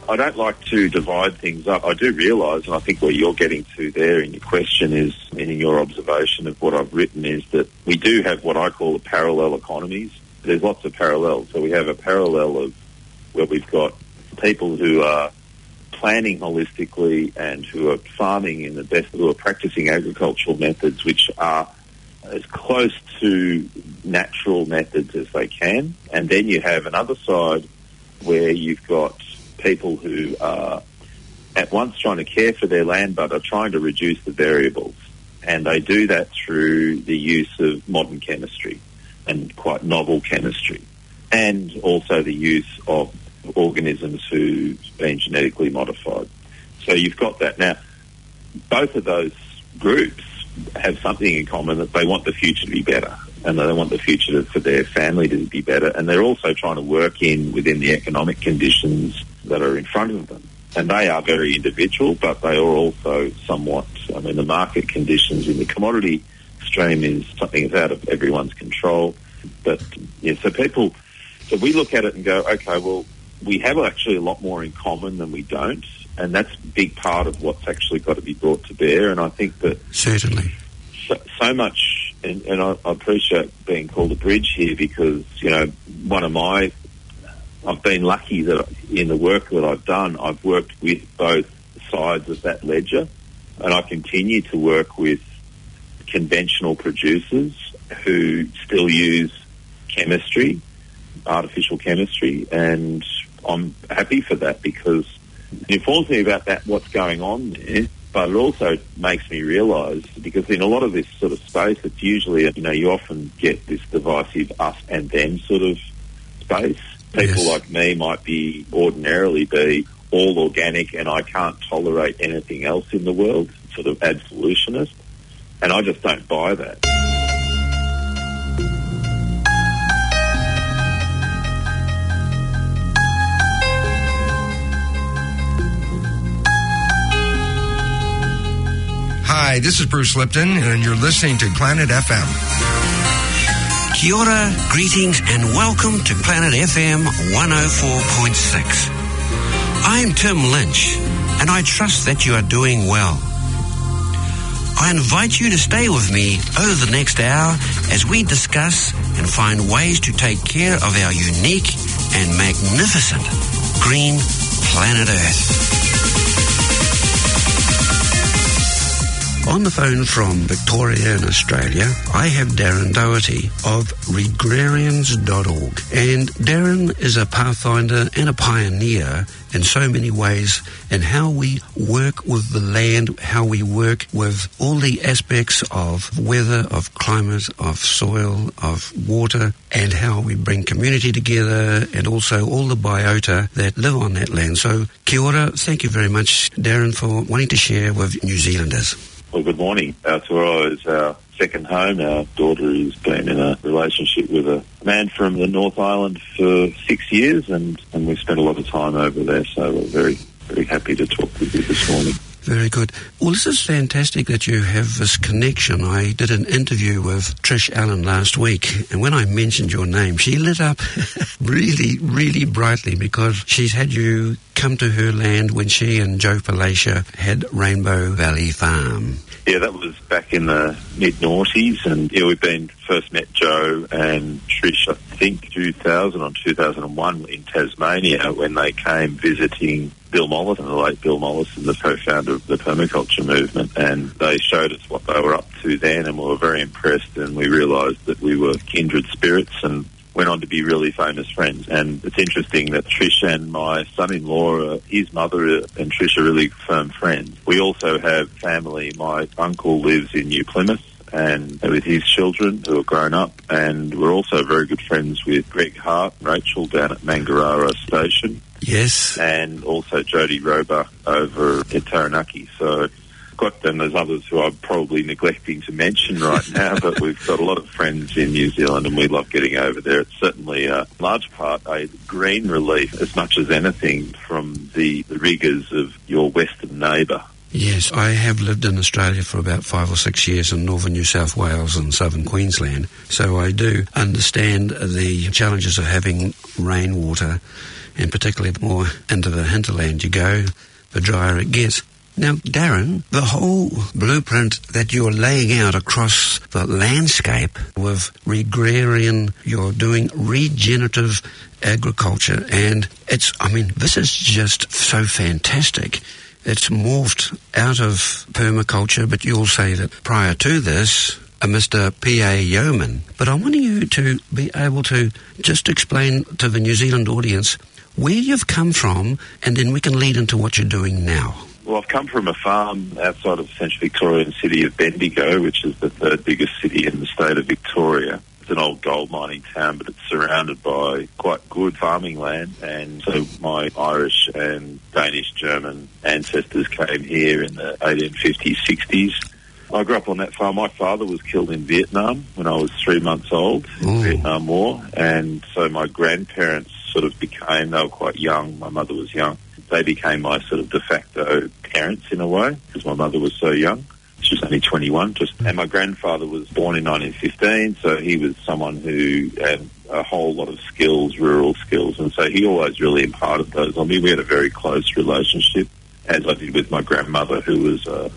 I don't like to divide things up. I do realise, and I think what you're getting to there in your question is, and in your observation of what I've written, is that we do have what I call the parallel economies. There's lots of parallels. So we have a parallel of where we've got people who are planning holistically and who are farming in the best, who are practising agricultural methods which are as close to natural methods as they can. And then you have another side where you've got people who are at once trying to care for their land but are trying to reduce the variables. And they do that through the use of modern chemistry and quite novel chemistry, and also the use of organisms who've been genetically modified. So you've got that. Now, both of those groups have something in common, that they want the future to be better, and they want the future for their family to be better, and they're also trying to work within the economic conditions that are in front of them. And they are very individual, but they are also somewhat, the market conditions in the commodity stream is something that's out of everyone's control. But, yeah, so we look at it and go, okay, well, we have actually a lot more in common than we don't, and that's a big part of what's actually got to be brought to bear. And I think that certainly so much, and I appreciate being called a bridge here, because I've been lucky that in the work that I've done, I've worked with both sides of that ledger, and I continue to work with conventional producers who still use chemistry, artificial chemistry, and I'm happy for that, because it informs me about what's going on there, but it also makes me realise, because in a lot of this sort of space, it's usually, you often get this divisive us and them sort of space. People like me might ordinarily be all organic and I can't tolerate anything else in the world, sort of absolutionist, and I just don't buy that. Hi, this is Bruce Lipton, and you're listening to Planet FM. Kia ora, greetings, and welcome to Planet FM 104.6. I'm Tim Lynch, and I trust that you are doing well. I invite you to stay with me over the next hour as we discuss and find ways to take care of our unique and magnificent green planet Earth. On the phone from Victoria in Australia, I have Darren Doherty of Regrarians.org. And Darren is a pathfinder and a pioneer in so many ways in how we work with the land, how we work with all the aspects of weather, of climate, of soil, of water, and how we bring community together, and also all the biota that live on that land. So, kia ora, thank you very much, Darren, for wanting to share with New Zealanders. Well, good morning. Aotearoa is our second home. Our daughter has been in a relationship with a man from the North Island for 6 years, and we've spent a lot of time over there, so we're very, very happy to talk with you this morning. Very good. Well, this is fantastic that you have this connection. I did an interview with Trish Allen last week, and when I mentioned your name, she lit up really, really brightly, because she's had you come to her land when she and Joe Palacia had Rainbow Valley Farm. Yeah, that was back in the mid-noughties, and we've first met Joe and Trish, I think, 2000 or 2001 in Tasmania, when they came visiting Bill Mollison, the late Bill Mollison, the co-founder of the permaculture movement, and they showed us what they were up to then, and we were very impressed, and we realised that we were kindred spirits, and went on to be really famous friends. And it's interesting that Trish and my son-in-law, his mother and Trish, are really firm friends. We also have family. My uncle lives in New Plymouth, and with his children who are grown up, and we're also very good friends with Greg Hart and Rachel down at Mangarara Station. Yes. And also Jodie Roebuck over at Taranaki. So and there's others who I'm probably neglecting to mention right now, but we've got a lot of friends in New Zealand, and we love getting over there. It's certainly a large part a green relief as much as anything from the rigours of your western neighbour. Yes, I have lived in Australia for about 5 or 6 years in northern New South Wales and southern Queensland, so I do understand the challenges of having rainwater, and particularly the more into the hinterland you go, the drier it gets. Now, Darren, the whole blueprint that you're laying out across the landscape with Regrarian, you're doing regenerative agriculture, and this is just so fantastic. It's morphed out of permaculture, but you'll say that prior to this, Mr. P.A. Yeoman. But I want you to be able to just explain to the New Zealand audience where you've come from, and then we can lead into what you're doing now. Well, I've come from a farm outside of the central Victorian city of Bendigo, which is the third biggest city in the state of Victoria. It's an old gold mining town, but it's surrounded by quite good farming land. And so my Irish and Danish, German ancestors came here in the 1850s, 60s. I grew up on that farm. My father was killed in Vietnam when I was 3 months old, in the Vietnam War. And so my grandparents they were quite young. My mother was young. They became my sort of de facto parents in a way, because my mother was so young. She was only 21. And my grandfather was born in 1915, so he was someone who had a whole lot of skills, rural skills, and so he always really imparted those on me. We had a very close relationship, as I did with my grandmother, who was,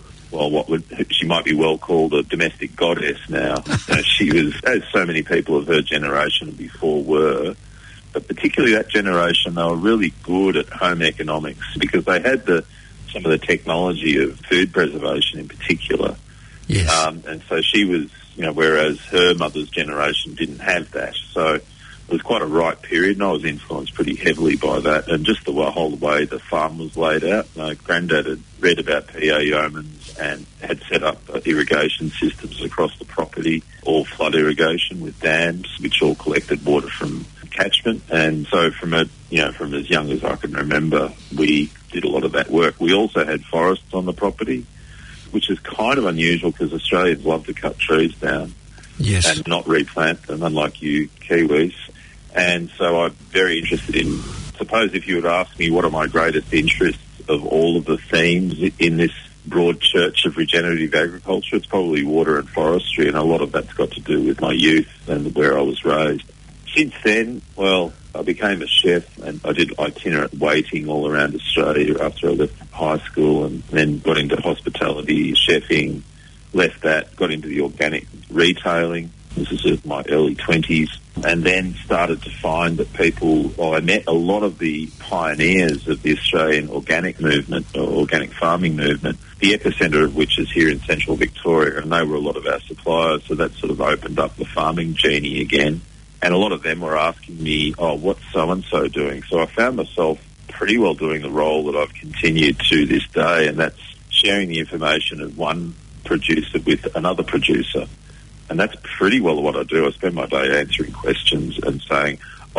she might be well called a domestic goddess now. She was, as so many people of her generation before were, but particularly that generation, they were really good at home economics because they had some of the technology of food preservation in particular. Yes. And so she was, whereas her mother's generation didn't have that. So it was quite a ripe period, and I was influenced pretty heavily by that. And just the whole way the farm was laid out. My granddad had read about P.A. Yeoman's and had set up irrigation systems across the property, all flood irrigation with dams, which all collected water from catchment. And so from as young as I can remember, we did a lot of that work. We also had forests on the property, which is kind of unusual because Australians love to cut trees down and not replant them, unlike you Kiwis. And so I'm very interested in, suppose if you would ask me what are my greatest interests of all of the themes in this broad church of regenerative agriculture, it's probably water and forestry, and a lot of that's got to do with my youth and where I was raised. Since then, I became a chef and I did itinerant waiting all around Australia after I left high school, and then got into hospitality, chefing, left that, got into the organic retailing. This is in my early 20s, and then started to find that I met a lot of the pioneers of the Australian organic movement, or organic farming movement, the epicentre of which is here in central Victoria, and they were a lot of our suppliers, so that sort of opened up the farming genie again. And a lot of them were asking me, what's so-and-so doing? So I found myself pretty well doing the role that I've continued to this day, and that's sharing the information of one producer with another producer. And that's pretty well what I do. I spend my day answering questions and saying,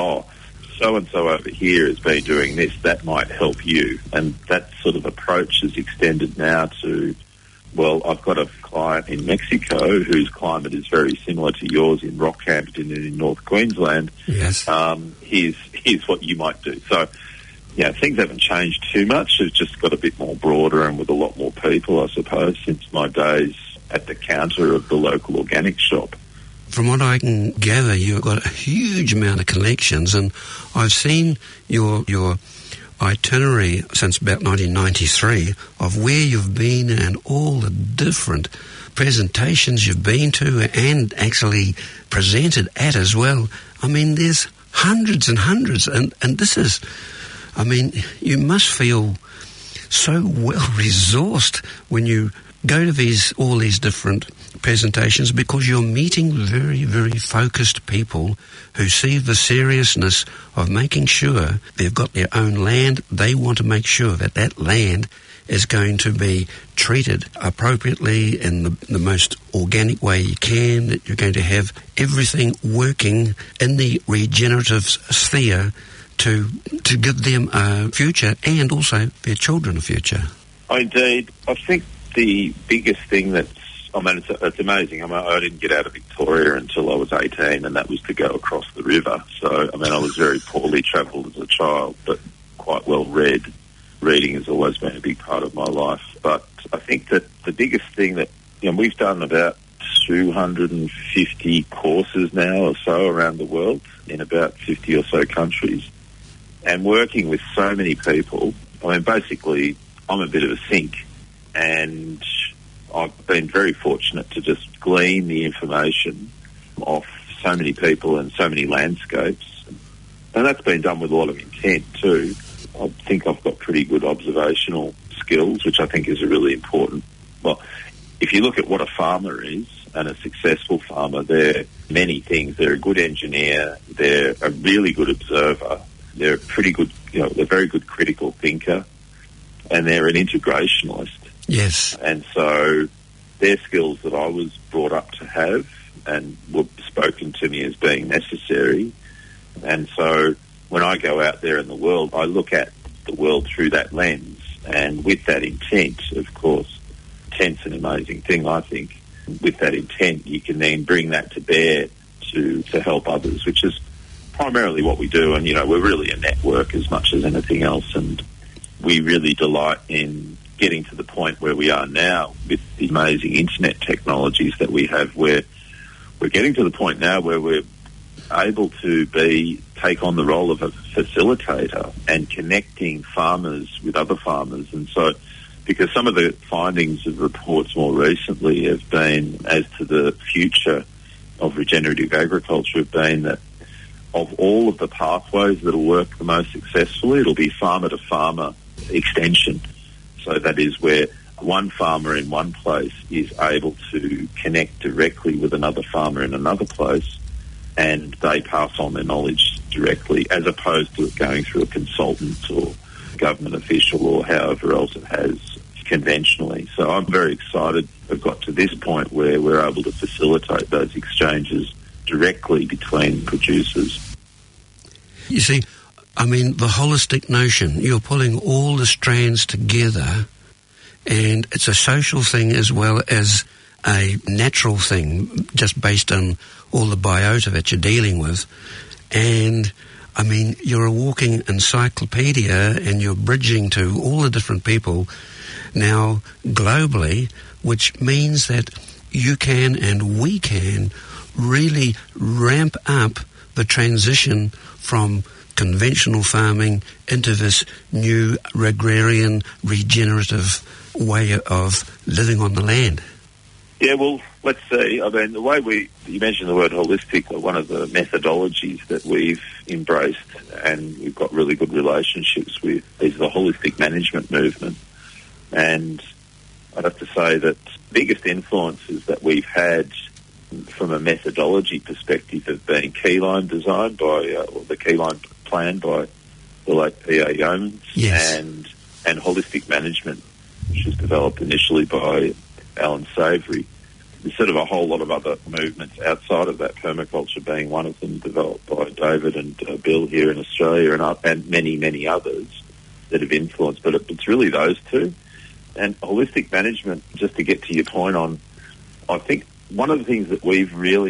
so-and-so over here has been doing this, that might help you. And that sort of approach is extended now to, I've got a client in Mexico whose climate is very similar to yours in Rockhampton in North Queensland. Yes. Here's what you might do. So, things haven't changed too much. It's just got a bit more broader and with a lot more people, I suppose, since my days at the counter of the local organic shop. From what I can gather, you've got a huge amount of collections, and I've seen your itinerary since about 1993 of where you've been and all the different presentations you've been to and actually presented at as well. I mean, there's hundreds and hundreds, and this is, you must feel so well resourced when you go to all these different presentations, because you're meeting very, very focused people who see the seriousness of making sure they've got their own land. They want to make sure that that land is going to be treated appropriately in the most organic way you can, that you're going to have everything working in the regenerative sphere to give them a future and also their children a future. Indeed. I think the biggest thing it's amazing. I didn't get out of Victoria until I was 18, and that was to go across the river. So, I was very poorly travelled as a child, but quite well read. Reading has always been a big part of my life. But I think that the biggest thing that, we've done about 250 courses now or so around the world in about 50 or so countries, and working with so many people. I mean, basically, I'm a bit of a sink, and I've been very fortunate to just glean the information off so many people and so many landscapes. And that's been done with a lot of intent too. I think I've got pretty good observational skills, which I think is a really important. Well, if you look at what a farmer is, and a successful farmer, they're many things. They're a good engineer, they're a really good observer, they're a pretty good, they're a very good critical thinker, and they're an integrationalist. Yes. And so they're skills that I was brought up to have and were spoken to me as being necessary. And so when I go out there in the world, I look at the world through that lens, and with that intent, of course. Intent's an amazing thing, I think. With that intent, you can then bring that to bear to help others, which is primarily what we do. And, we're really a network as much as anything else, and we really delight in getting to the point where we are now with the amazing internet technologies that we have, where we're getting to the point now where we're able to take on the role of a facilitator and connecting farmers with other farmers. And so, because some of the findings of reports more recently have been, as to the future of regenerative agriculture, have been that of all of the pathways that will work the most successfully, it'll be farmer-to-farmer extension. So that is where one farmer in one place is able to connect directly with another farmer in another place, and they pass on their knowledge directly, as opposed to it going through a consultant or government official or however else it has conventionally. So I'm very excited we've got to this point where we're able to facilitate those exchanges directly between producers. You see, I mean, the holistic notion, you're pulling all the strands together, and it's a social thing as well as a natural thing, just based on all the biota that you're dealing with. And I mean, you're a walking encyclopedia, and you're bridging to all the different people now globally, which means that you can and we can really ramp up the transition from conventional farming into this new agrarian, regenerative way of living on the land. Yeah, well, let's see. I mean, the way you mentioned the word holistic, one of the methodologies that we've embraced and we've got really good relationships with is the holistic management movement. And I'd have to say that the biggest influences that we've had from a methodology perspective have been keyline design or the keyline plan by the late P.A. Yeomans, yes, and holistic management, which was developed initially by Alan Savory. There's sort of a whole lot of other movements outside of that, permaculture being one of them, developed by David and Bill here in Australia, and many, many others that have influenced. But it's really those two. And holistic management, just to get to your point on, I think one of the things that we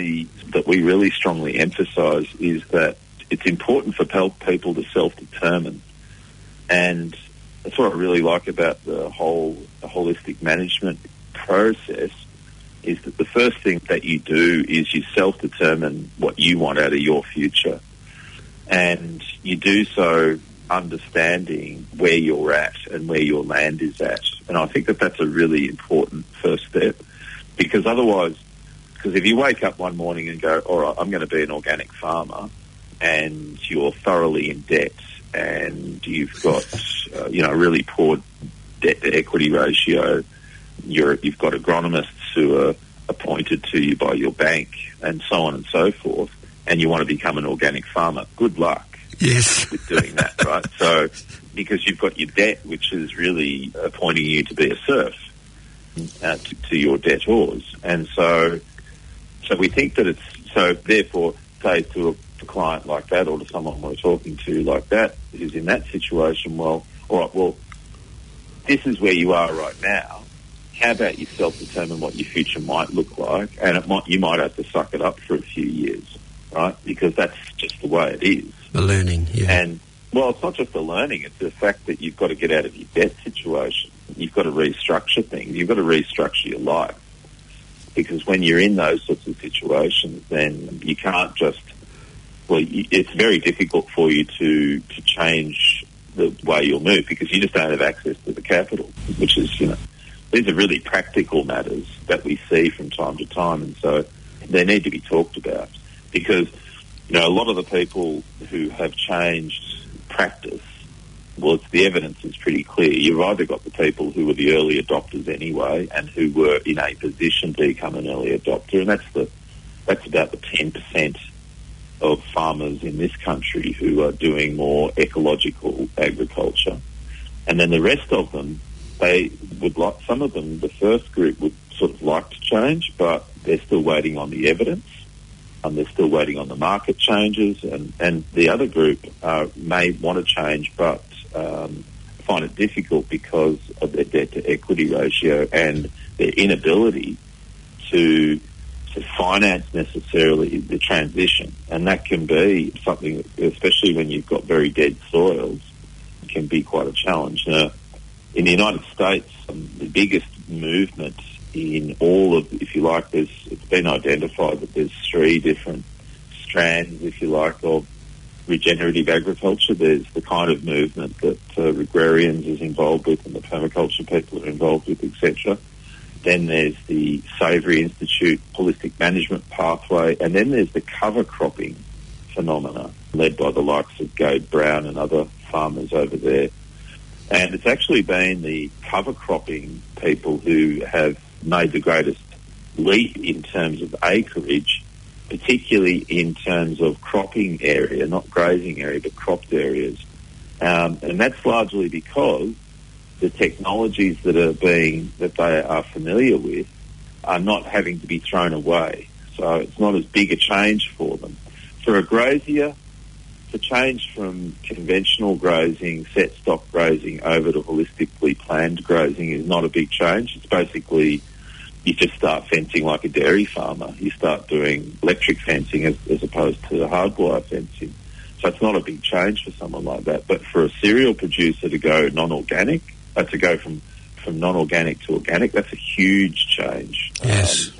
really strongly emphasise is that it's important for people to self-determine. And that's what I really like about the holistic management process, is that the first thing that you do is you self-determine what you want out of your future. And you do so understanding where you're at and where your land is at. And I think that that's a really important first step, because if you wake up one morning and go, all right, I'm going to be an organic farmer, and you're thoroughly in debt and you've got, a really poor debt to equity ratio, you've got agronomists who are appointed to you by your bank and so on and so forth, and you want to become an organic farmer, good luck. Yes. With doing that, right? So, because you've got your debt, which is really appointing you to be a serf to your debtors. And so we think that therefore, say to a client like that, or to someone we're talking to like that, who's in that situation, well, all right, well, this is where you are right now. How about you self-determine what your future might look like? And you might have to suck it up for a few years, right? Because that's just the way it is. The learning, yeah. And, well, it's not just the learning, it's the fact that you've got to get out of your debt situation. you've got to restructure things. You've got to restructure your life. Because when you're in those sorts of situations, then you can't just... Well, it's very difficult for you to change the way you'll move because you just don't have access to the capital, which is, these are really practical matters that we see from time to time, and so they need to be talked about because, a lot of the people who have changed practice, well, the evidence is pretty clear. You've either got the people who were the early adopters anyway and who were in a position to become an early adopter, and that's about the 10% of farmers in this country who are doing more ecological agriculture. And then the rest of them, some of them, the first group would sort of like to change, but they're still waiting on the evidence. And they're still waiting on the market changes, and the other group may want to change but find it difficult because of their debt-to-equity ratio and their inability to finance necessarily the transition. And that can be something, especially when you've got very dead soils, can be quite a challenge. Now, in the United States, the biggest movement in all of, if you like, it's been identified that there's 3 different strands, if you like, of regenerative agriculture. There's the kind of movement that Regrarians is involved with and the permaculture people are involved with, etc. Then there's the Savory Institute Holistic Management Pathway, and then there's the cover cropping phenomena led by the likes of Gabe Brown and other farmers over there. And it's actually been the cover cropping people who have made the greatest leap in terms of acreage, particularly in terms of cropping area, not grazing area, but cropped areas. And that's largely because the technologies that they are familiar with are not having to be thrown away. So it's not as big a change for them. For a grazier, to change from conventional grazing, set stock grazing, over to holistically planned grazing is not a big change. It's basically you just start fencing like a dairy farmer. You start doing electric fencing as opposed to hardwire fencing. So it's not a big change for someone like that. But for a cereal producer to go non-organic, to go from non-organic to organic, that's a huge change. Yes.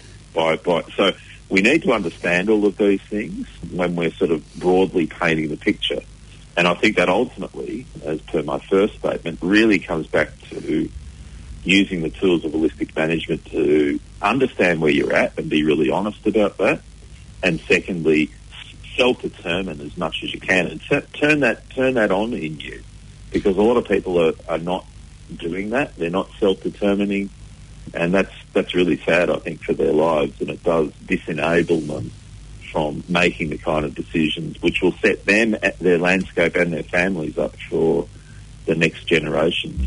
So we need to understand all of these things when we're sort of broadly painting the picture. And I think that ultimately, as per my first statement, really comes back to using the tools of holistic management to understand where you're at and be really honest about that. And secondly, self-determine as much as you can and turn that on in you, because a lot of people are not doing that. They're not self-determining, and that's really sad, I think, for their lives, and it does disenable them from making the kind of decisions which will set them, their landscape and their families up for the next generations.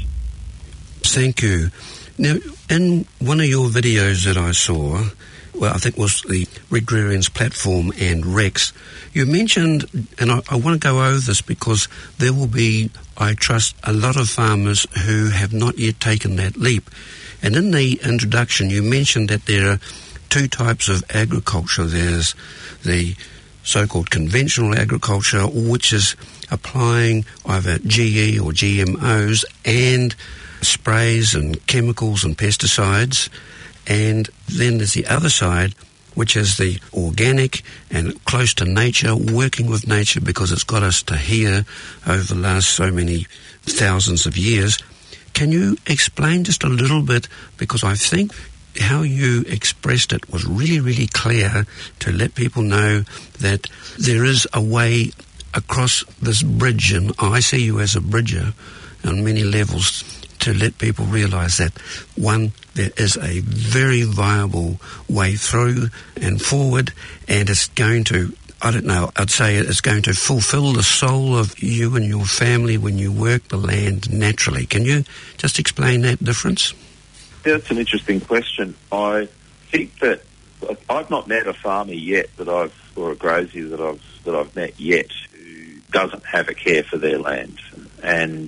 Thank you. Now, in one of your videos that I saw, well, I think it was the Regrarians platform and Rex, you mentioned, and I want to go over this because there will be, I trust, a lot of farmers who have not yet taken that leap. And in the introduction, you mentioned that there are 2 types of agriculture. There's the so-called conventional agriculture, which is applying either GE or GMOs and sprays and chemicals and pesticides. And then there's the other side, which is the organic and close to nature, working with nature because it's got us to here over the last so many thousands of years. Can you explain just a little bit, because I think how you expressed it was really, really clear to let people know that there is a way across this bridge, and I see you as a bridger on many levels, to let people realise that, one, there is a very viable way through and forward, and it's going to, I don't know, I'd say it's going to fulfil the soul of you and your family when you work the land naturally. Can you just explain that difference? Yeah, that's an interesting question. I think that I've not met a farmer yet or a grazier that I've met yet who doesn't have a care for their land, and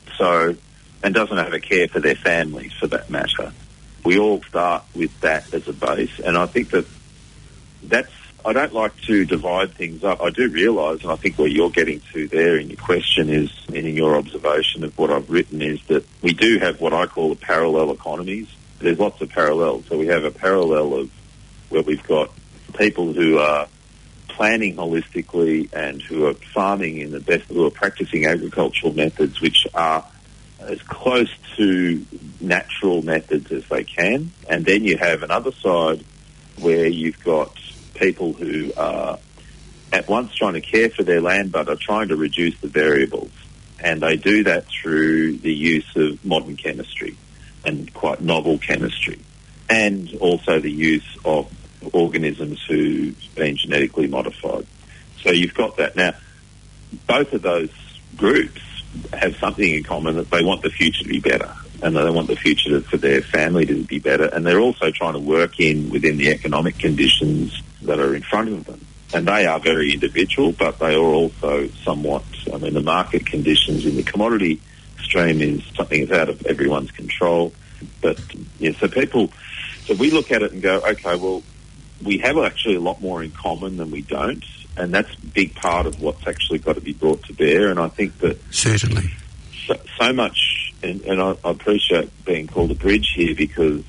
doesn't have a care for their families, for that matter. We all start with that as a base, and I think that's I don't like to divide things up. I do realise, and I think where you're getting to there in your question is, and in your observation of what I've written, is that we do have what I call the parallel economies. There's lots of parallels. So we have a parallel of where we've got people who are planning holistically and who are farming in the best, who are practicing agricultural methods which are as close to natural methods as they can. And then you have another side where you've got people who are at once trying to care for their land but are trying to reduce the variables. And they do that through the use of modern chemistry and quite novel chemistry, and also the use of organisms who've been genetically modified. So you've got that. Now, both of those groups have something in common, that they want the future to be better, and they want the future for their family to be better, and they're also trying to work within the economic conditions that are in front of them. And they are very individual, but they are also somewhat, the market conditions in the commodity stream is something that's out of everyone's control. But, yeah, so we look at it and go, okay, well, we have actually a lot more in common than we don't, and that's a big part of what's actually got to be brought to bear. And I think that certainly so much, and I appreciate being called a bridge here, because,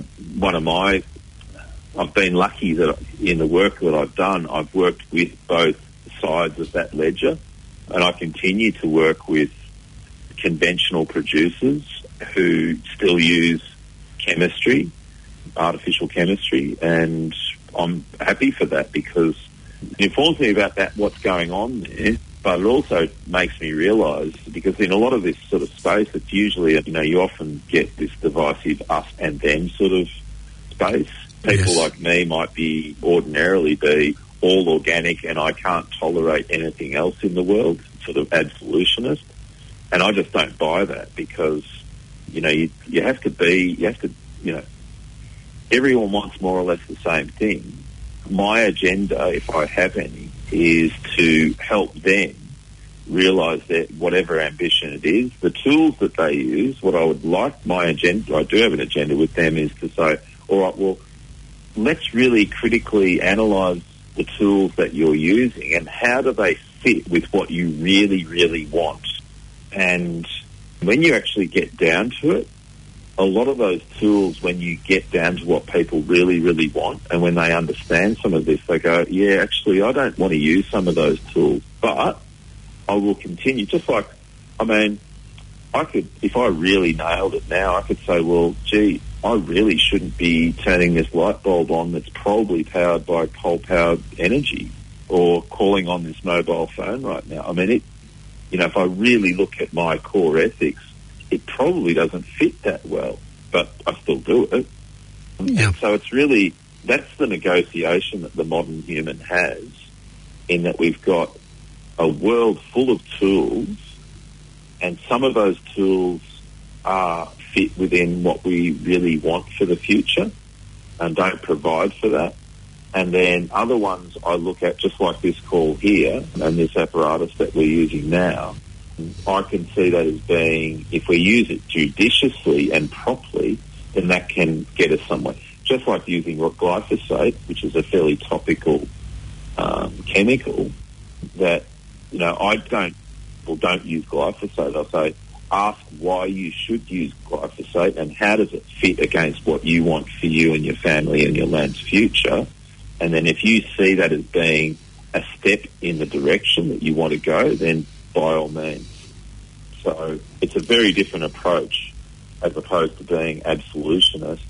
I've been lucky that in the work that I've done, I've worked with both sides of that ledger, and I continue to work with conventional producers who still use chemistry, artificial chemistry, and I'm happy for that, because it informs me about what's going on there, but it also makes me realise, because in a lot of this sort of space, it's usually, you often get this divisive us and them sort of space. People like me might ordinarily be all organic and I can't tolerate anything else in the world, sort of absolutionist. And I just don't buy that, because, you have to, everyone wants more or less the same thing. My agenda, if I have any, is to help them realise that whatever ambition it is, the tools that they use, what I would like, my agenda, I do have an agenda with them, is to say, all right, well, let's really critically analyse the tools that you're using and how do they fit with what you really, really want. And when you actually get down to it, a lot of those tools, when you get down to what people really, really want, and when they understand some of this, they go, yeah, actually, I don't want to use some of those tools, but I will continue. Just like, I could, if I really nailed it now, I could say, well, gee, I really shouldn't be turning this light bulb on that's probably powered by coal-powered energy, or calling on this mobile phone right now. If I really look at my core ethics, it probably doesn't fit that well, but I still do it. Yeah. So it's really, that's the negotiation that the modern human has, in that we've got a world full of tools, and some of those tools are fit within what we really want for the future and don't provide for that. And then other ones I look at, just like this call here and this apparatus that we're using now, I can see that as being, if we use it judiciously and properly, then that can get us somewhere. Just like using glyphosate, which is a fairly topical chemical, that, I don't use glyphosate. I'll say, ask why you should use glyphosate and how does it fit against what you want for you and your family and your land's future. And then if you see that as being a step in the direction that you want to go, then by all means. So it's a very different approach as opposed to being absolutionist,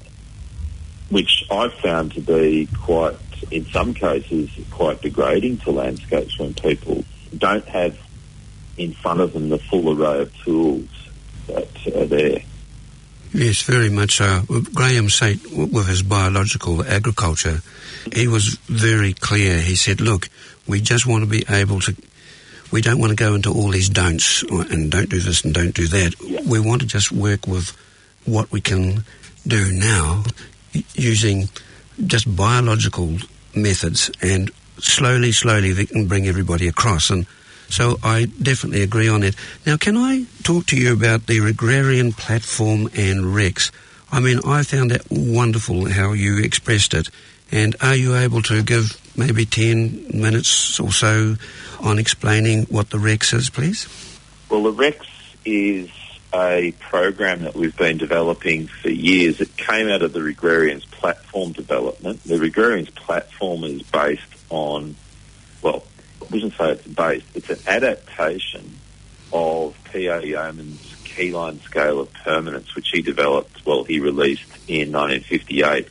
which I've found to be quite, in some cases, quite degrading to landscapes when people don't have in front of them the full array of tools that are there. Yes, very much so. Graham Sate, with his biological agriculture, he was very clear. He said, look, we just want to be able to, we don't want to go into all these don'ts and don't do this and don't do that. Yeah. We want to just work with what we can do now using just biological methods, and slowly they can bring everybody across. And so I definitely agree on it. Now, can I talk to you about the Agrarian Platform and Rex? I found that wonderful how you expressed it. And are you able to give maybe 10 minutes or so on explaining what the REX is, please? Well, the REX is a program that we've been developing for years. It came out of the Regrarians platform development. The Regrarians platform is based on, well, I wouldn't say it's based, it's an adaptation of P.A. Yeoman's keyline scale of permanence, which he developed, well, he released in 1958.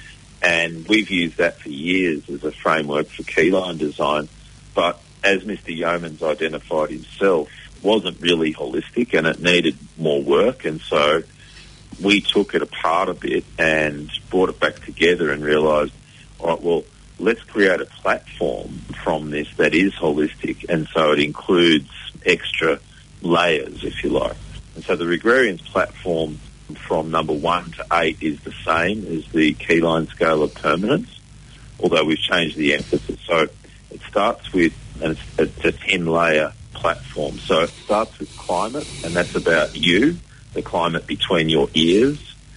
And we've used that for years as a framework for keyline design. But as Mr. Yeomans identified himself, wasn't really holistic and it needed more work. And so we took it apart a bit and brought it back together and realised, all right, well, let's create a platform from this that is holistic. And so it includes extra layers, if you like. And so the Regrarians platform from number 1 to 8 is the same as the keyline scale of permanence, although we've changed the emphasis. So it starts with, and it's a 10-layer platform. So it starts with climate, and that's about you, the climate between your ears.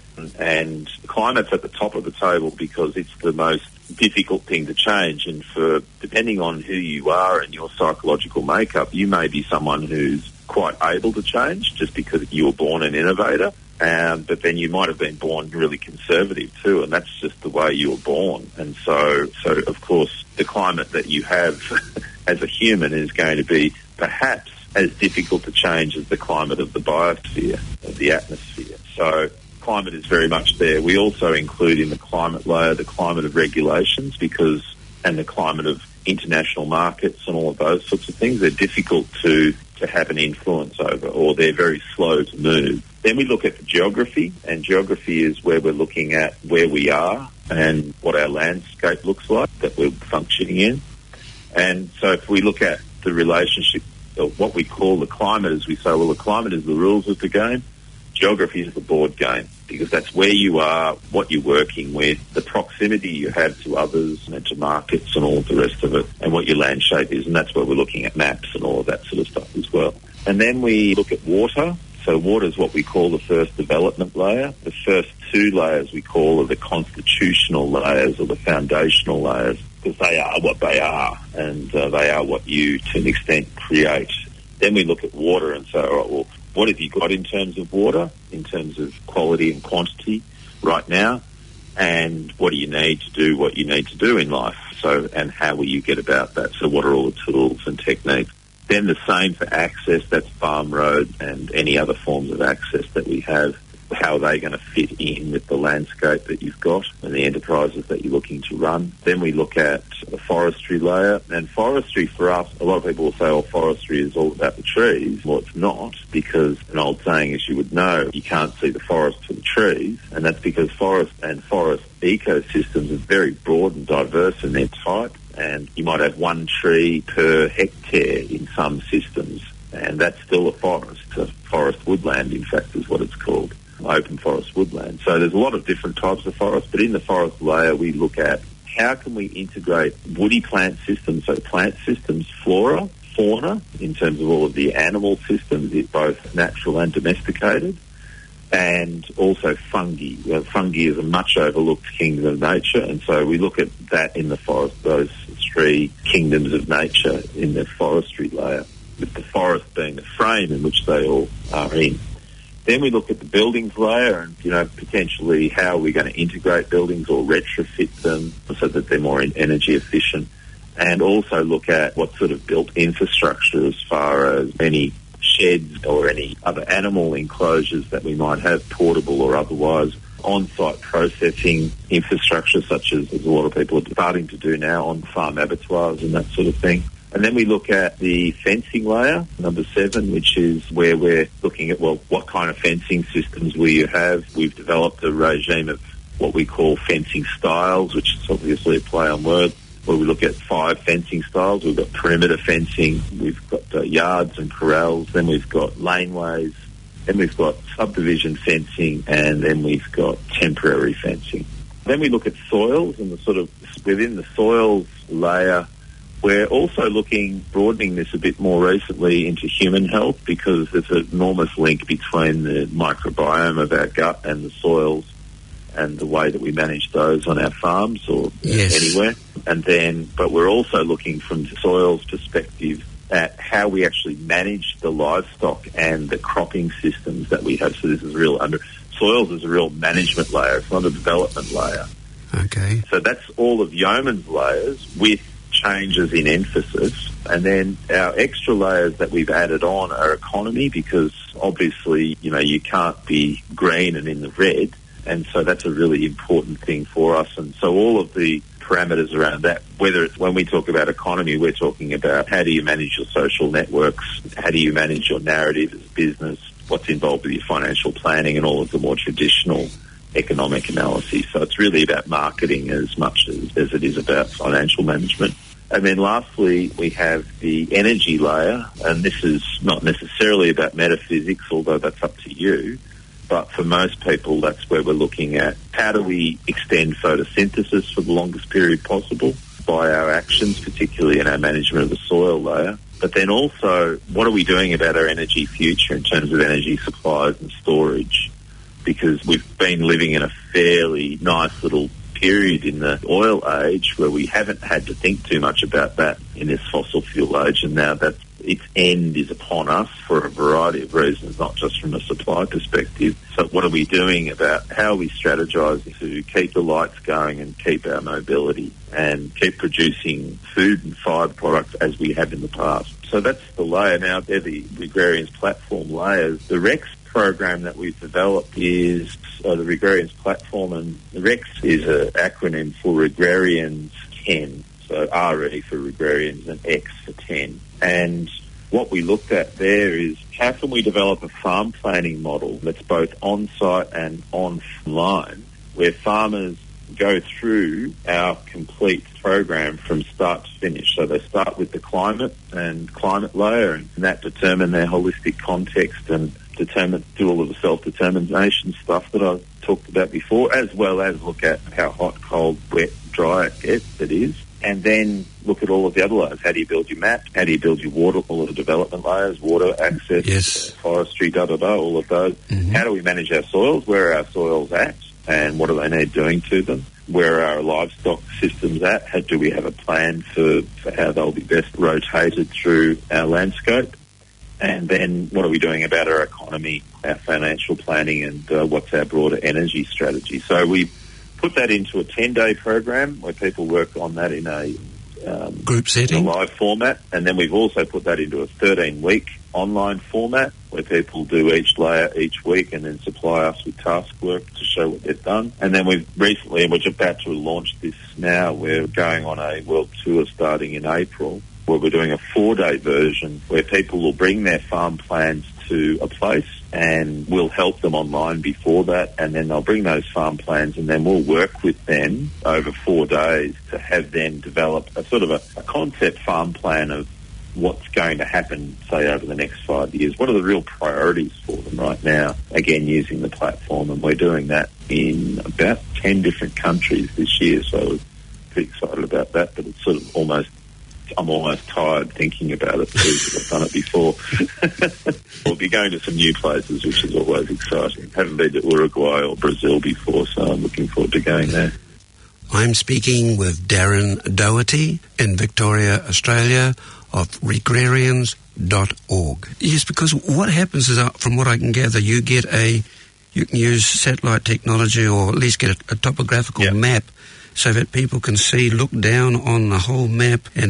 And climate's at the top of the table because it's the most difficult thing to change. And for depending on who you are and your psychological makeup, you may be someone who's quite able to change just because you were born an innovator. But then you might have been born really conservative too, and that's just the way you were born. And so of course, the climate that you have as a human is going to be perhaps as difficult to change as the climate of the biosphere, of the atmosphere. So climate is very much there. We also include in the climate layer the climate of regulations and the climate of international markets and all of those sorts of things. They're difficult to have an influence over, or they're very slow to move. Then we look at the geography, and geography is where we're looking at where we are and what our landscape looks like that we're functioning in. And so if we look at the relationship of what we call the climate, as we say, well, the climate is the rules of the game, geography is the board game, because that's where you are, what you're working with, the proximity you have to others and to markets and all the rest of it, and what your land shape is. And that's where we're looking at maps and all of that sort of stuff as well. And then we look at water. So water is what we call the first development layer. The first 2 layers we call are the constitutional layers or the foundational layers, because they are what they are, and they are what you, to an extent, create. Then we look at water and say, all right, well, what have you got in terms of water, in terms of quality and quantity right now, and what do you need to do what you need to do in life? So, and how will you get about that? So what are all the tools and techniques? Then the same for access, that's farm road and any other forms of access that we have. How are they going to fit in with the landscape that you've got and the enterprises that you're looking to run? Then we look at the forestry layer. And forestry for us, a lot of people will say, oh, forestry is all about the trees. Well, it's not, because an old saying, as you would know, you can't see the forest for the trees. And that's because forest and forest ecosystems are very broad and diverse in their type. And you might have 1 tree per hectare in some systems. And that's still a forest. A forest woodland, in fact, is what it's called. Open forest woodland. So there's a lot of different types of forest, but in the forest layer we look at how can we integrate woody plant systems, so plant systems, flora, fauna, in terms of all of the animal systems, both natural and domesticated, and also fungi. Fungi is a much overlooked kingdom of nature, and so we look at that in the forest, those 3 kingdoms of nature in the forestry layer, with the forest being the frame in which they all are in. Then we look at the buildings layer and, potentially how are we going to integrate buildings or retrofit them so that they're more energy efficient, and also look at what sort of built infrastructure as far as any sheds or any other animal enclosures that we might have, portable or otherwise, on-site processing infrastructure such as a lot of people are starting to do now on farm abattoirs and that sort of thing. And then we look at the fencing layer, number 7, which is where we're looking at, well, what kind of fencing systems will you have? We've developed a regime of what we call fencing styles, which is obviously a play on words, where we look at 5 fencing styles. We've got perimeter fencing, we've got yards and corrals, then we've got laneways, then we've got subdivision fencing, and then we've got temporary fencing. Then we look at soils, and the sort of within the soils layer, we're also broadening this a bit more recently into human health, because there's an enormous link between the microbiome of our gut and the soils and the way that we manage those on our farms or anywhere. But we're also looking from the soils perspective at how we actually manage the livestock and the cropping systems that we have. So this is soils is a real management layer. It's not a development layer. Okay. So that's all of Yeoman's layers with changes in emphasis. And then our extra layers that we've added on are economy, because obviously, you can't be green and in the red. And so that's a really important thing for us. And so all of the parameters around that, whether it's when we talk about economy, we're talking about how do you manage your social networks, how do you manage your narrative as a business, what's involved with your financial planning and all of the more traditional economic analysis. So it's really about marketing as much as it is about financial management. And then lastly, we have the energy layer, and this is not necessarily about metaphysics, although that's up to you. But for most people, that's where we're looking at how do we extend photosynthesis for the longest period possible by our actions, particularly in our management of the soil layer. But then also, what are we doing about our energy future in terms of energy supplies and storage? Because we've been living in a fairly nice little period in the oil age where we haven't had to think too much about that in this fossil fuel age, and now that its end is upon us for a variety of reasons, not just from a supply perspective. So what are we doing about how are we strategizing to keep the lights going and keep our mobility and keep producing food and fibre products as we have in the past? So that's the layer. Now, they're the Regrarians platform layers. The REX program that we've developed is the Regrarians platform, and the REX is an acronym for Regrarians 10. So RE for Regrarians and X for 10. And what we looked at there is how can we develop a farm planning model that's both on-site and online, where farmers go through our complete program from start to finish. So they start with the climate and climate layer, and that determine their holistic context and do all of the self-determination stuff that I talked about before, as well as look at how hot, cold, wet, dry it is. And then look at all of the other layers. How do you build your map? How do you build your water, all of the development layers, water, access, forestry, all of those. Mm-hmm. How do we manage our soils? Where are our soils at? And what do they need doing to them? Where are our livestock systems at? How do we have a plan for how they'll be best rotated through our landscape? And then what are we doing about our economy, our financial planning, and what's our broader energy strategy? So we put that into a 10-day program where people work on that in a group setting, in a live format. And then we've also put that into a 13-week online format where people do each layer each week and then supply us with task work to show what they've done. And then we've recently, and we're about to launch this now, we're going on a world tour starting in April, where we're doing a 4-day version where people will bring their farm plans to a place and we'll help them online before that, and then they'll bring those farm plans and then we'll work with them over 4 days to have them develop a sort of a concept farm plan of what's going to happen, say, over the next 5 years. What are the real priorities for them right now? Again, using the platform, and we're doing that in about 10 different countries this year, so we're pretty excited about that, but it's sort of I'm almost tired thinking about it because I've done it before. We'll be going to some new places, which is always exciting. Haven't been to Uruguay or Brazil before, so I'm looking forward to going there. I'm speaking with Darren Doherty in Victoria, Australia, of Regrarians.org. Yes, because what happens is, from what I can gather, you can use satellite technology, or at least get a topographical map, so that people can see, look down on the whole map. And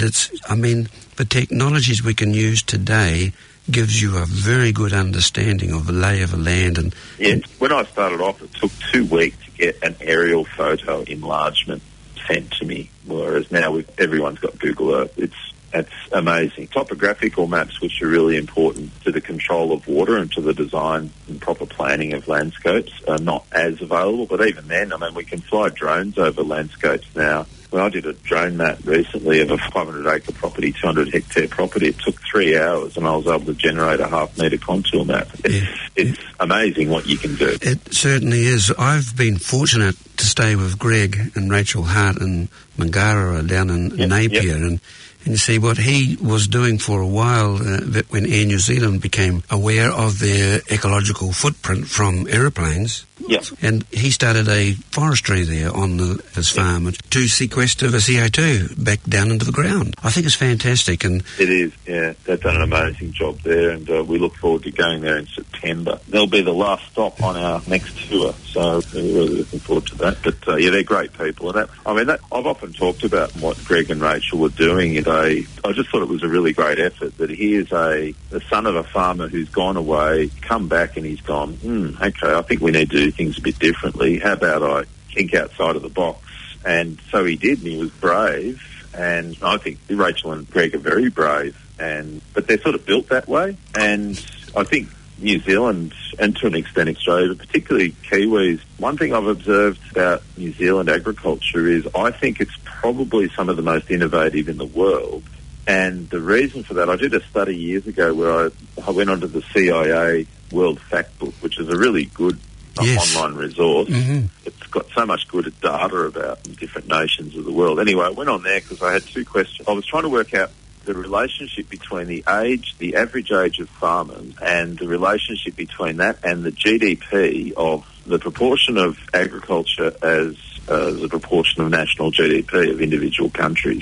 the technologies we can use today gives you a very good understanding of the lay of the land. And when I started off, it took 2 weeks to get an aerial photo enlargement sent to me, whereas now everyone's got Google Earth. It's amazing. Topographical maps, which are really important to the control of water and to the design and proper planning of landscapes, are not as available. But even then, we can fly drones over landscapes now. When I did a drone map recently of a 500-acre property, 200-hectare property, it took 3 hours, and I was able to generate a half-metre contour map. It's amazing what you can do. It certainly is. I've been fortunate to stay with Greg and Rachel Hart in Mangara down in Napier, and you see what he was doing for a while, when Air New Zealand became aware of their ecological footprint from aeroplanes. Yeah. And he started a forestry there on his farm to sequester the CO2 back down into the ground. I think it's fantastic. And it is, yeah. They've done an amazing job there, and we look forward to going there in September. They'll be the last stop on our next tour, so we're really looking forward to that. But, yeah, they're great people. And I've often talked about what Greg and Rachel were doing. I just thought it was a really great effort that he is the son of a farmer who's gone away, come back, and he's gone, okay, I think we need to do things a bit differently. How about I think outside of the box? And so he did, and he was brave. And I think Rachel and Greg are very brave, but they're sort of built that way. And I think New Zealand, and to an extent Australia, but particularly Kiwis, one thing I've observed about New Zealand agriculture is I think it's probably some of the most innovative in the world. And the reason for that, I did a study years ago where I went onto the CIA World Factbook, which is a really good online resource. Mm-hmm. It's got so much good data about different nations of the world. Anyway, I went on there because I had two questions. I was trying to work out the relationship between the average age of farmers, and the relationship between that and the GDP of the proportion of agriculture as the proportion of national GDP of individual countries.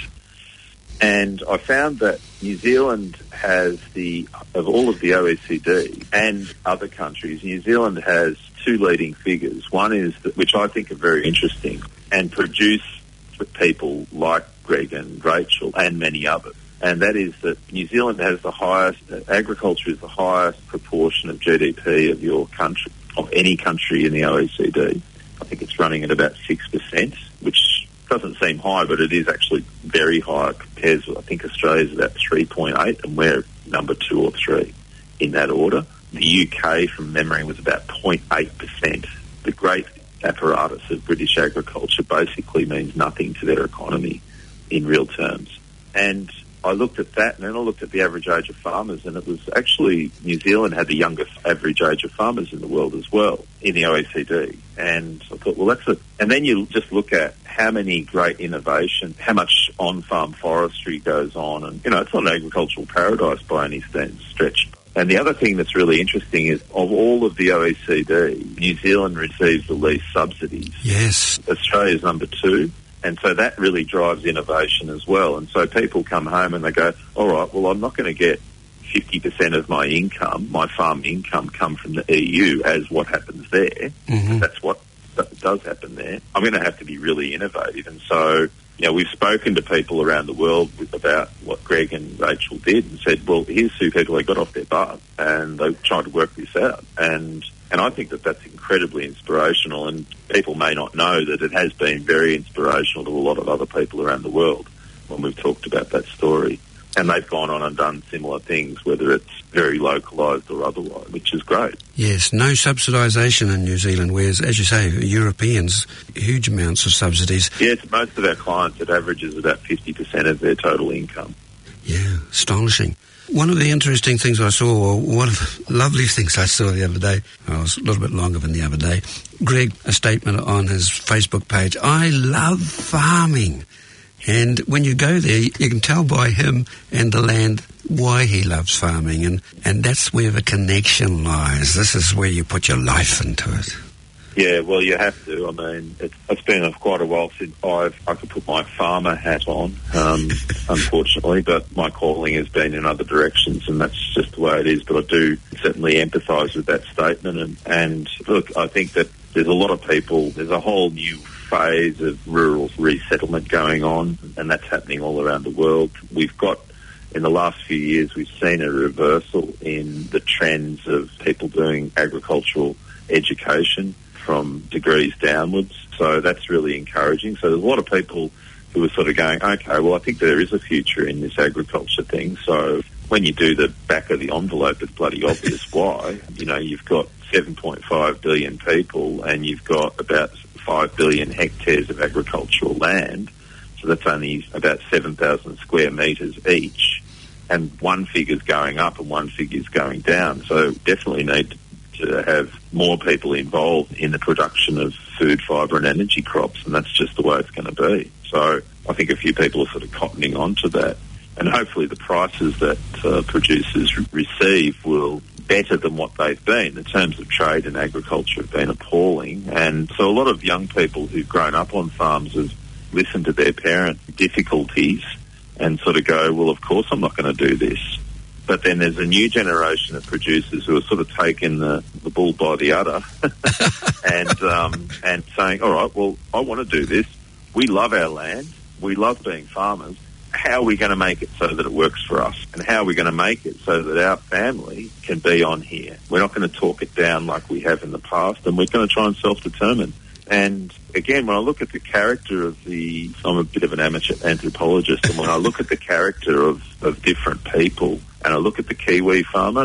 And I found that New Zealand has of all of the OECD and other countries, New Zealand has two leading figures. One is which I think are very interesting and produce for people like Greg and Rachel and many others. And that is that New Zealand has the highest, agriculture is the highest proportion of GDP of your country, of any country in the OECD. I think it's running at about 6%, which doesn't seem high, but it is actually very high compared to, I think Australia's about 3.8, and we're number 2 or 3 in that order. The UK, from memory, was about 0.8%. The great apparatus of British agriculture basically means nothing to their economy in real terms. And I looked at that, and then I looked at the average age of farmers, and it was actually New Zealand had the youngest average age of farmers in the world as well, in the OECD. And I thought, well, and then you just look at how many great innovation, how much on-farm forestry goes on, and, it's not an agricultural paradise by any stretch. And the other thing that's really interesting is, of all of the OECD, New Zealand receives the least subsidies. Yes. Australia's number 2. And so that really drives innovation as well. And so people come home and they go, all right, well, I'm not going to get 50% of my income, my farm income, come from the EU as what happens there. Mm-hmm. That's what does happen there. I'm going to have to be really innovative. And so, we've spoken to people around the world about what Greg and Rachel did and said, well, here's 2 people who got off their butt and they tried to work this out. And I think that that's incredibly inspirational, and people may not know that it has been very inspirational to a lot of other people around the world when we've talked about that story. And they've gone on and done similar things, whether it's very localised or otherwise, which is great. Yes, no subsidisation in New Zealand, whereas, as you say, Europeans, huge amounts of subsidies. Yes, most of our clients, it averages about 50% of their total income. Yeah, astonishing. One of the interesting things I saw, or one of the lovely things I saw the other day, I was a little bit longer than the other day, Greg, a statement on his Facebook page, I love farming. And when you go there, you can tell by him and the land why he loves farming, and that's where the connection lies. This is where you put your life into it. Yeah, well, you have to. I mean, it's been quite a while since I could put my farmer hat on, unfortunately, but my calling has been in other directions, and that's just the way it is. But I do certainly empathise with that statement. And look, I think that there's a lot of people, there's a whole new phase of rural resettlement going on, and that's happening all around the world. We've got, in the last few years, we've seen a reversal in the trends of people doing agricultural education from degrees downwards. So that's really encouraging. So there's a lot of people who are sort of going, okay, well, I think there is a future in this agriculture thing. So when you do the back of the envelope, it's bloody obvious why. You've got 7.5 billion people, and you've got about 5 billion hectares of agricultural land. So that's only about 7,000 square metres each. And one figure's going up and one figure's going down. So definitely need to have more people involved in the production of food, fibre and energy crops, and that's just the way it's going to be. So I think a few people are sort of cottoning on to that. And hopefully the prices that producers receive will better than what they've been. The terms of trade and agriculture have been appalling. And so a lot of young people who've grown up on farms have listened to their parent difficulties and sort of go, well, of course I'm not going to do this. But then there's a new generation of producers who are sort of taking the bull by the udder and saying, all right, well, I want to do this. We love our land. We love being farmers. How are we going to make it so that it works for us? And how are we going to make it so that our family can be on here? We're not going to talk it down like we have in the past, and we're going to try and self-determine. And again, when I look at the character of I'm a bit of an amateur anthropologist, and when I look at the character of different people, and I look at the Kiwi farmer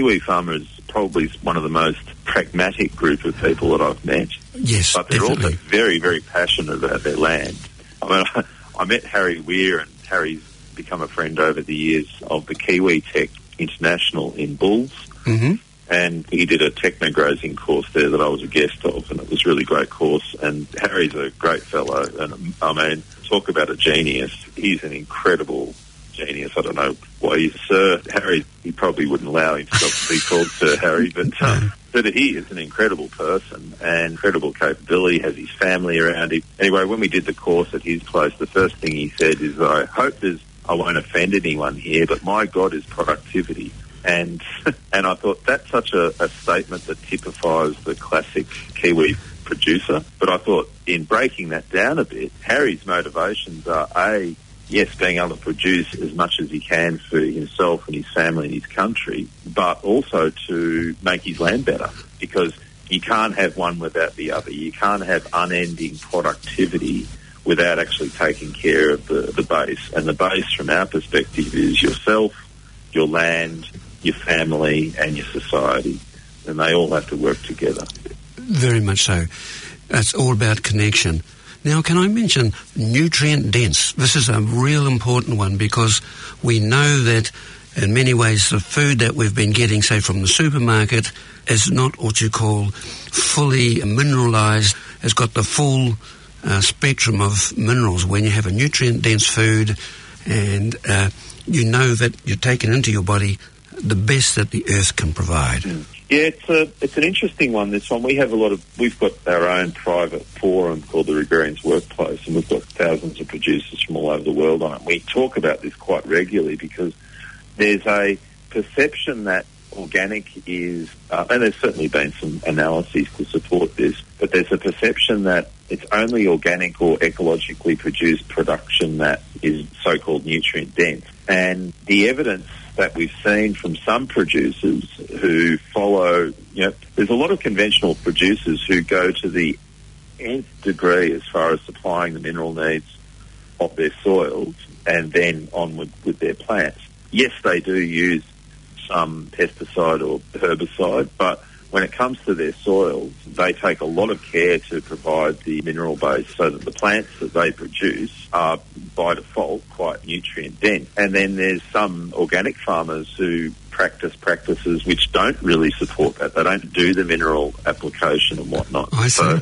is probably one of the most pragmatic group of people that I've met. Yes, but they're definitely also very, very passionate about their land. I mean, I met Harry Weir, and Harry's become a friend over the years of the Kiwi Tech International in Bulls. Mm-hmm. And he did a techno-grazing course there that I was a guest of, and it was a really great course. And Harry's a great fellow, and I mean, talk about a genius. He's an incredible genius. I don't know why he's Sir Harry. He probably wouldn't allow himself to be called Sir Harry, but he is an incredible person and incredible capability, has his family around him. Anyway, when we did the course at his place, the first thing he said is, I hope I won't offend anyone here, but my God is productivity. And I thought that's such a statement that typifies the classic Kiwi producer. But I thought in breaking that down a bit, Harry's motivations are, A, yes, being able to produce as much as he can for himself and his family and his country, but also to make his land better, because you can't have one without the other. You can't have unending productivity without actually taking care of the base. And the base from our perspective is yourself, your land, your family and your society, and they all have to work together. Very much so. It's all about connection. Now, can I mention nutrient dense? This is a real important one, because we know that in many ways the food that we've been getting, say, from the supermarket is not what you call fully mineralised. It's got the full spectrum of minerals. When you have a nutrient dense food and you know that you're taking into your body the best that the earth can provide. Yeah, it's an interesting one, this one. We've got our own private forum called the Agrarians Workplace, and we've got thousands of producers from all over the world on it. We talk about this quite regularly because there's a perception that organic is, and there's certainly been some analyses to support this, but there's a perception that it's only organic or ecologically produced production that is so-called nutrient dense. And the evidence that we've seen from some producers who follow, there's a lot of conventional producers who go to the nth degree as far as supplying the mineral needs of their soils and then on with their plants. Yes, they do use some pesticide or herbicide, but when it comes to their soils, they take a lot of care to provide the mineral base so that the plants that they produce are, by default, quite nutrient dense. And then there's some organic farmers who practice practices which don't really support that. They don't do the mineral application and whatnot. I see.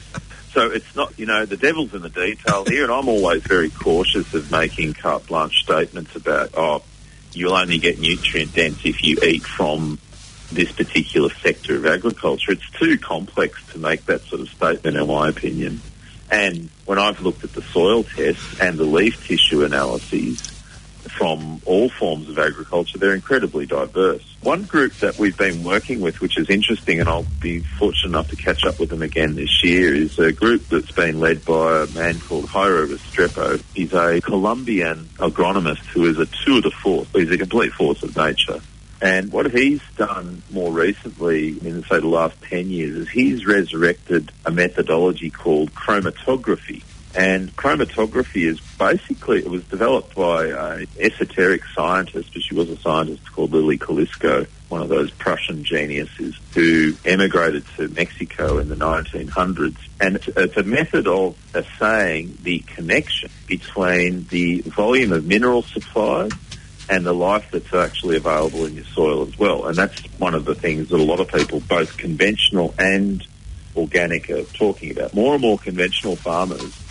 So it's not, the devil's in the detail here, and I'm always very cautious of making carte blanche statements about, you'll only get nutrient dense if you eat from this particular sector of agriculture. It's too complex to make that sort of statement, in my opinion. And when I've looked at the soil tests and the leaf tissue analyses from all forms of agriculture, they're incredibly diverse. One group that we've been working with, which is interesting, and I'll be fortunate enough to catch up with them again this year, is a group that's been led by a man called Jairo Restrepo. He's a Colombian agronomist who is a tour de force. He's a complete force of nature. And what he's done more recently, in, say, the last 10 years, is he's resurrected a methodology called chromatography. And chromatography is basically, it was developed by an esoteric scientist, but she was a scientist called Lily Kalisko, one of those Prussian geniuses who emigrated to Mexico in the 1900s. And it's a method of assaying the connection between the volume of mineral supplied and the life that's actually available in your soil as well. And that's one of the things that a lot of people, both conventional and organic, are talking about. More and more conventional farmers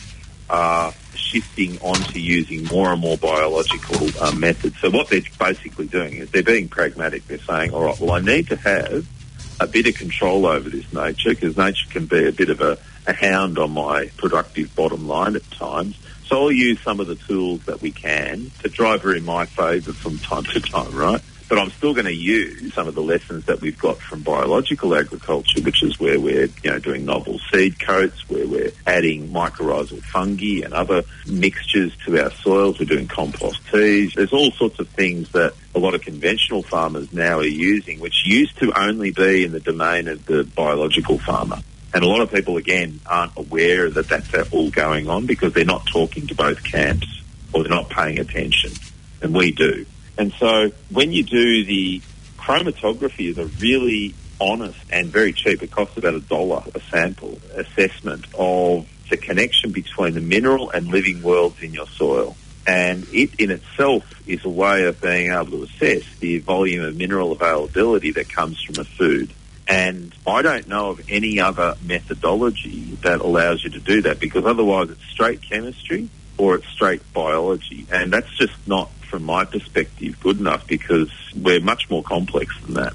are shifting onto using more and more biological methods. So what they're basically doing is they're being pragmatic. They're saying, all right, well, I need to have a bit of control over this nature, because nature can be a bit of a hound on my productive bottom line at times. So I'll use some of the tools that we can to drive her in my favour from time to time, right? But I'm still going to use some of the lessons that we've got from biological agriculture, which is where we're, doing novel seed coats, where we're adding mycorrhizal fungi and other mixtures to our soils. We're doing compost teas. There's all sorts of things that a lot of conventional farmers now are using, which used to only be in the domain of the biological farmer. And a lot of people, again, aren't aware that that's all going on, because they're not talking to both camps, or they're not paying attention. And we do. And so when you do the chromatography, is a really honest and very cheap, it costs about $1 a sample, assessment of the connection between the mineral and living worlds in your soil. And it in itself is a way of being able to assess the volume of mineral availability that comes from a food. And I don't know of any other methodology that allows you to do that, because otherwise it's straight chemistry or it's straight biology. And that's just not, from my perspective, good enough, because we're much more complex than that.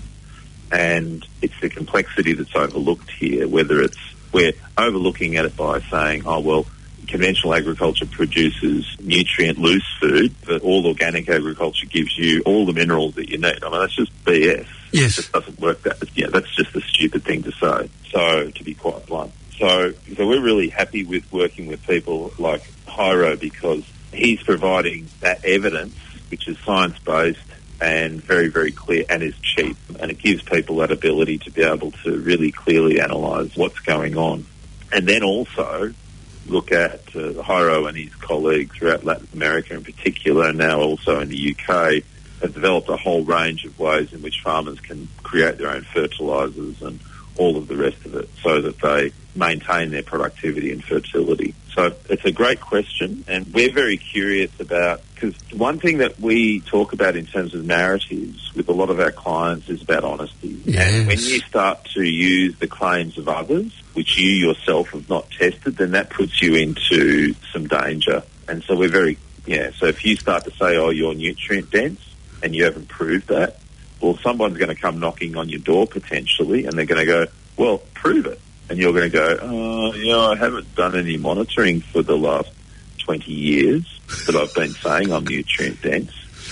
And it's the complexity that's overlooked here, whether it's we're overlooking at it by saying, oh, well, conventional agriculture produces nutrient-loose food, but all organic agriculture gives you all the minerals that you need. I mean, that's just BS. Yes. It just doesn't work that. Yeah, that's just a stupid thing to say. So, to be quite blunt. So we're really happy with working with people like Hyro, because he's providing that evidence, which is science-based and very, very clear, and is cheap. And it gives people that ability to be able to really clearly analyse what's going on. And then also look at Hyro and his colleagues throughout Latin America in particular, and now also in the UK, have developed a whole range of ways in which farmers can create their own fertilisers and all of the rest of it, so that they maintain their productivity and fertility. So it's a great question, and we're very curious about, because one thing that we talk about in terms of narratives with a lot of our clients is about honesty. Yes. And when you start to use the claims of others, which you yourself have not tested, then that puts you into some danger. And so we're very, so if you start to say, oh, you're nutrient dense, and you haven't proved that, well, someone's going to come knocking on your door potentially, and they're going to go, well, prove it. And you're going to go, oh, I haven't done any monitoring for the last 20 years, but I've been saying I'm nutrient dense,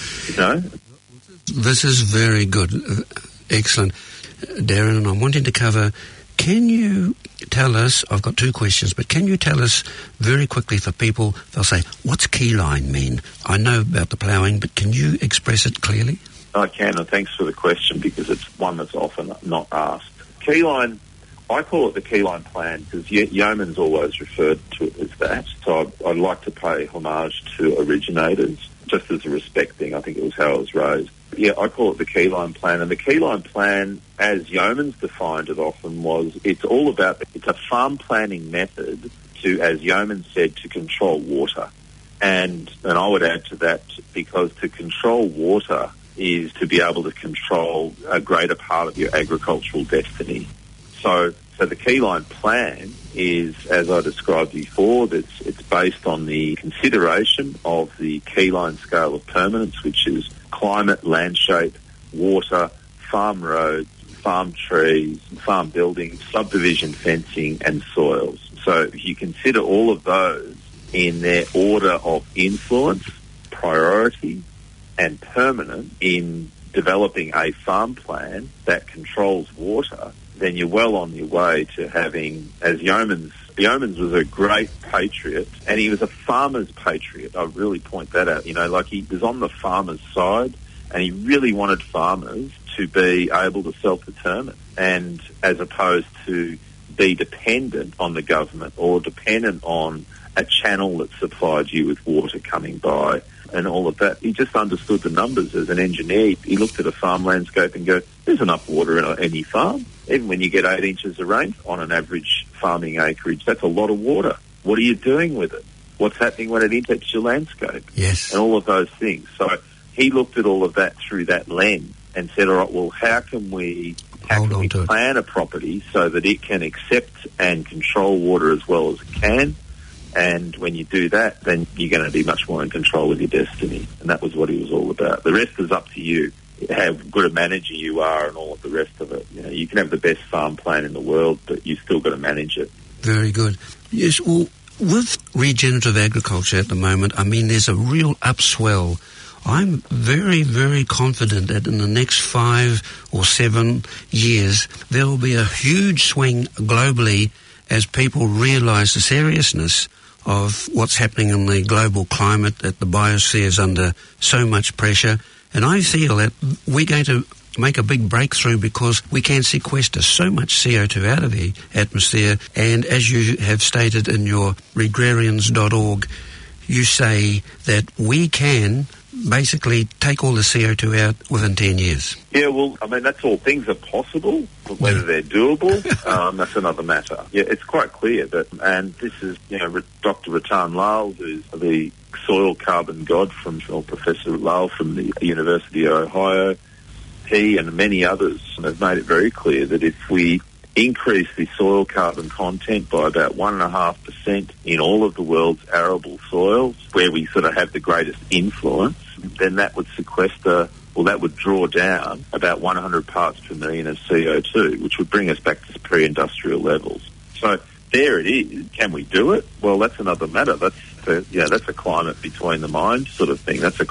This is very good. Excellent. Darren, and I'm wanting to cover, can you tell us, I've got two questions, but can you tell us very quickly for people, they'll say, what's keyline mean? I know about the ploughing, but can you express it clearly? I can, and thanks for the question, because it's one that's often not asked. Keyline, I call it the keyline plan, because Yeoman's always referred to it as that. So I'd like to pay homage to originators, just as a respect thing. I think it was how I was raised. Yeah, I call it the keyline plan. And the keyline plan, as Yeoman's defined it often, was it's all about, it's a farm planning method to, as Yeoman said, to control water. And I would add to that, because to control water is to be able to control a greater part of your agricultural destiny. So the keyline plan is, as I described before, it's based on the consideration of the keyline scale of permanence, which is climate, land shape, water, farm roads, farm trees, farm buildings, subdivision fencing, and soils. So if you consider all of those in their order of influence, priority, and permanent in developing a farm plan that controls water, then you're well on your way to having, as Yeoman's was a great patriot, and he was a farmer's patriot. I really point that out. He was on the farmer's side, and he really wanted farmers to be able to self-determine, and as opposed to be dependent on the government or dependent on a channel that supplied you with water coming by and all of that. He just understood the numbers as an engineer. He looked at a farm landscape and go, there's enough water in any farm. Even when you get 8 inches of rain on an average farming acreage, that's a lot of water. What are you doing with it? What's happening when it impacts your landscape? Yes. And all of those things. So he looked at all of that through that lens and said, all right, well, how can we plan a property so that it can accept and control water as well as it can, And when you do that, then you're going to be much more in control of your destiny. And that was what he was all about. The rest is up to you, how good a manager you are and all of the rest of it. You know, you can have the best farm plan in the world, but you've still got to manage it. Very good. Yes, well, with regenerative agriculture at the moment, I mean, there's a real upswell. I'm very, very confident that in the next 5 or 7 years, there will be a huge swing globally as people realise the seriousness of what's happening in the global climate, that the biosphere is under so much pressure. And I feel that we're going to make a big breakthrough because we can sequester so much CO2 out of the atmosphere. And as you have stated in your regrarians.org, you say that we can basically take all the CO2 out within 10 years. Yeah, well, I mean, that's all. Things are possible, but whether they're doable, that's another matter. Yeah, it's quite clear that, and this is, you know, Dr. Ratan Lal, who's the soil carbon god or Professor Lal from the University of Ohio, he and many others have made it very clear that if we increase the soil carbon content by about 1.5% in all of the world's arable soils, where we sort of have the greatest influence, then that would sequester, well, that would draw down about 100 parts per million of CO2, which would bring us back to pre-industrial levels. So there it is. Can we do it? Well, that's another matter. That's a climate between the minds sort of thing. That's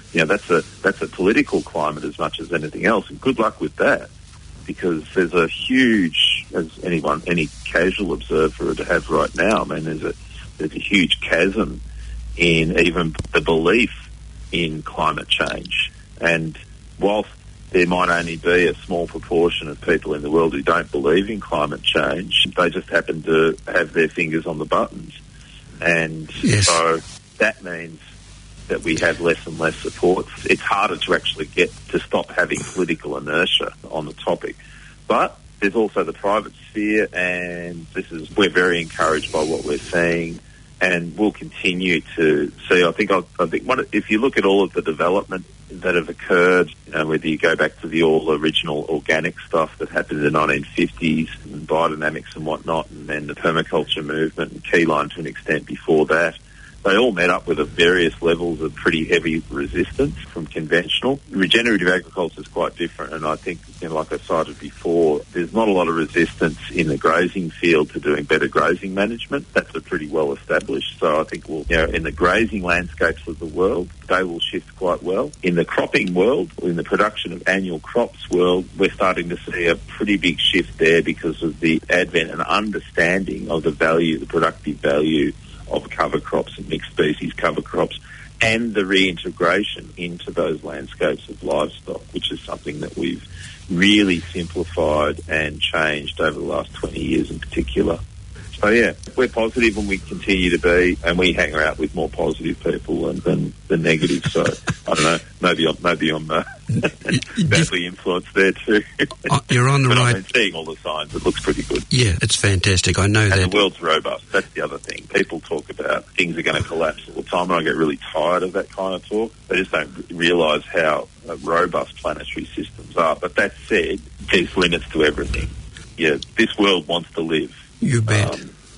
a political climate as much as anything else. And good luck with that, because there's a huge, as any casual observer would have right now, I mean, there's a huge chasm in even the belief in climate change. And whilst there might only be a small proportion of people in the world who don't believe in climate change, they just happen to have their fingers on the buttons. And so that means that we have less and less support. It's harder to actually get to stop having political inertia on the topic. But there's also the private sphere, and we're very encouraged by what we're seeing, and we'll continue to see. I think if you look at all of the development that have occurred, you know, whether you go back to the all original organic stuff that happened in the 1950s, and biodynamics and whatnot, and then the permaculture movement and keyline to an extent before that, they all met up with various levels of pretty heavy resistance from conventional. Regenerative agriculture is quite different, and I think, you know, like I cited before, there's not a lot of resistance in the grazing field to doing better grazing management. That's pretty well established. So I think in the grazing landscapes of the world, they will shift quite well. In the cropping world, in the production of annual crops world, we're starting to see a pretty big shift there because of the advent and understanding of the productive value of cover crops and mixed species cover crops, and the reintegration into those landscapes of livestock, which is something that we've really simplified and changed over the last 20 years in particular. So yeah, we're positive, and we continue to be, and we hang out with more positive people than negative. So I don't know, maybe I'm badly influenced there too. You're on the but right. I've been seeing all the signs. It looks pretty good. Yeah, it's fantastic. I know and that. And the world's robust. That's the other thing. People talk about things are going to collapse all the time, and I get really tired of that kind of talk. They just don't realise how robust planetary systems are. But that said, there's limits to everything. Yeah, this world wants to live. You bet.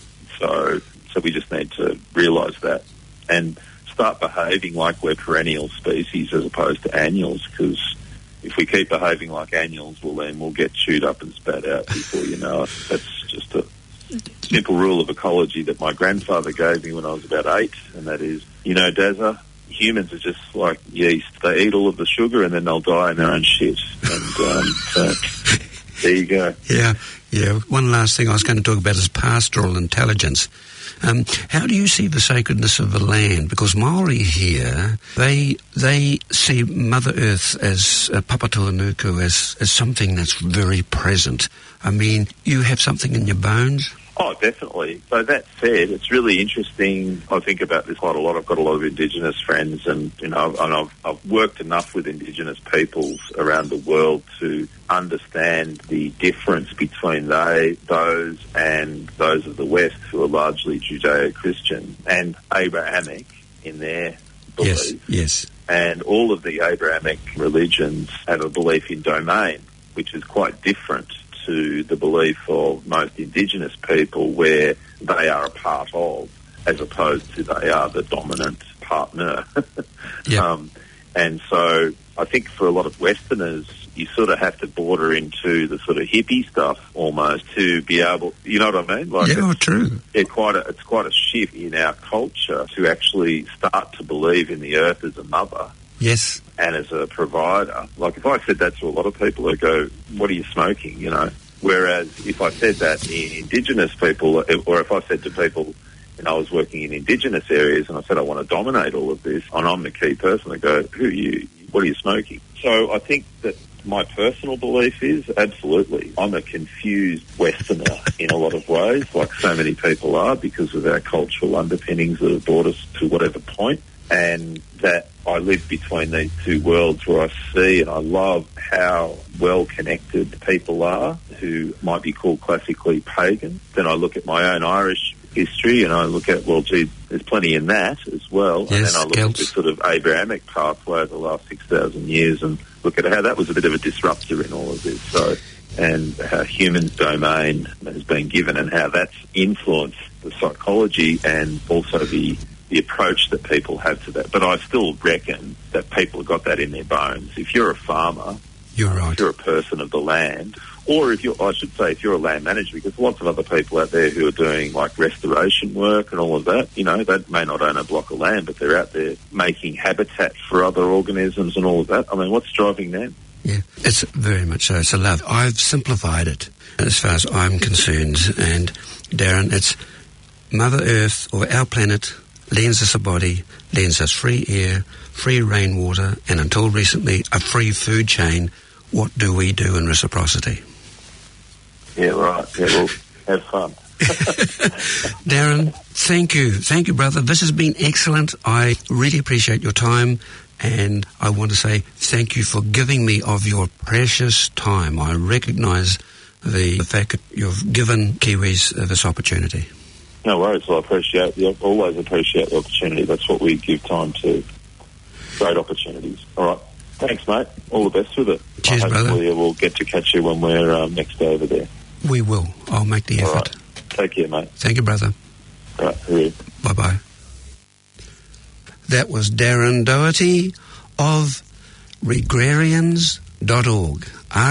So we just need to realise that and start behaving like we're perennial species as opposed to annuals, because if we keep behaving like annuals, well, then we'll get chewed up and spat out before you know it. That's just a simple rule of ecology that my grandfather gave me when I was about 8, and that is, Dazza, humans are just like yeast. They eat all of the sugar and then they'll die in their own shit. And so there you go. Yeah. One last thing I was going to talk about is pastoral intelligence. How do you see the sacredness of the land? Because Maori here, they see Mother Earth as Papatūānuku as something that's very present. I mean, you have something in your bones? Oh, definitely. So that said, it's really interesting. I think about this quite a lot. I've got a lot of Indigenous friends, and I've worked enough with Indigenous peoples around the world to understand the difference between those and those of the West, who are largely Judeo-Christian and Abrahamic in their belief. Yes. And all of the Abrahamic religions have a belief in domain, which is quite different to the belief of most Indigenous people, where they are a part of. as opposed to they are the dominant partner. Yeah. And so I think for a lot of Westerners, you sort of have to border into the sort of hippie stuff almost to be able, you know what I mean? Like True. It's quite a shift in our culture to actually start to believe in the earth as a mother. Yes. And as a provider. Like if I said that to a lot of people, they go, what are you smoking, you know? Whereas if I said that in Indigenous people, or if I said to people, I was working in Indigenous areas and I said I want to dominate all of this, and I'm the key person, they go, who are you? What are you smoking? So I think that my personal belief is, absolutely, I'm a confused Westerner in a lot of ways, like so many people are, because of our cultural underpinnings that have brought us to whatever point, and that I live between these two worlds where I see and I love how well connected people are who might be called classically pagan. Then I look at my own Irish history and I look at, well, gee, there's plenty in that as well. Yes, and then I look at this sort of Abrahamic pathway over the last 6,000 years and look at how that was a bit of a disruptor in all of this. So, and how humans' domain has been given and how that's influenced the psychology and also the approach that people have to that. But I still reckon that people have got that in their bones. If you're a farmer, you're right. If you're a person of the land, or if you're a land manager, because lots of other people out there who are doing like restoration work and all of that, they may not own a block of land, but they're out there making habitat for other organisms and all of that. I mean, what's driving them? Yeah, it's very much so. It's a love. I've simplified it as far as I'm concerned. And Darren, it's Mother Earth, or our planet, lends us a body, lends us free air, free rainwater, and until recently, a free food chain. What do we do in reciprocity? Yeah, right. Yeah, well, have fun. Darren, thank you. Thank you, brother. This has been excellent. I really appreciate your time, and I want to say thank you for giving me of your precious time. I recognise the fact that you've given Kiwis this opportunity. No worries. Well, always appreciate the opportunity. That's what we give time to. Great opportunities. All right. Thanks, mate. All the best with it. Cheers, brother. Hopefully we'll get to catch you when we're next over there. We will. I'll make the effort. All right. Take care, mate. Thank you, brother. All right. Hooray. Bye-bye. That was Darren Doherty of regrarians.org.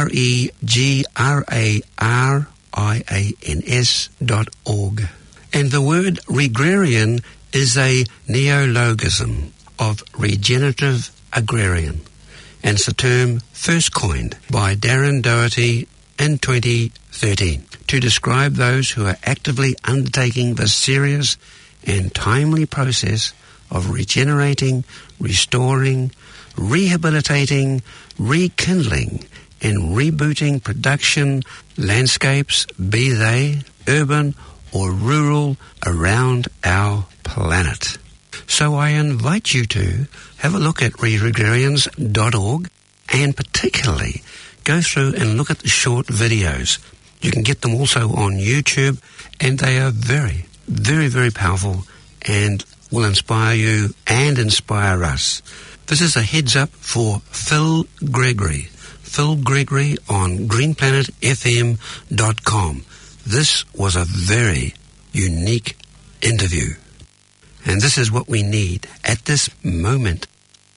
regrarians.org. And the word regrarian is a neologism of regenerative agrarian. And it's a term first coined by Darren Doherty in 2013 to describe those who are actively undertaking the serious and timely process of regenerating, restoring, rehabilitating, rekindling, and rebooting production landscapes, be they urban or rural, around our planet. So I invite you to have a look at regrarians.org and particularly go through and look at the short videos. You can get them also on YouTube, and they are very, very, very powerful and will inspire you and inspire us. This is a heads up for Phil Gregory. Phil Gregory on greenplanetfm.com. This was a very unique interview. And this is what we need at this moment.